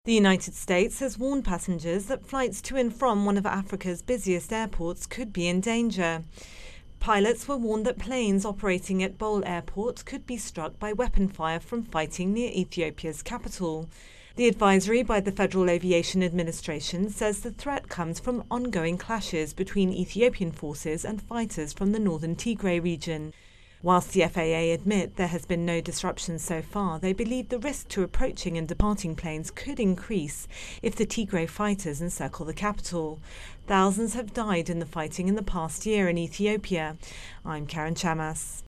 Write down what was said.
The United States has warned passengers that flights to and from one of Africa's busiest airports could be in danger. Pilots were warned that planes operating at Bole Airport could be struck by weapon fire from fighting near Ethiopia's capital. The advisory by the Federal Aviation Administration says the threat comes from ongoing clashes between Ethiopian forces and fighters from the northern Tigray region. Whilst the FAA admit there has been no disruption so far, they believe the risk to approaching and departing planes could increase if the Tigray fighters encircle the capital. Thousands have died in the fighting in the past year in Ethiopia. I'm Karen Chamas.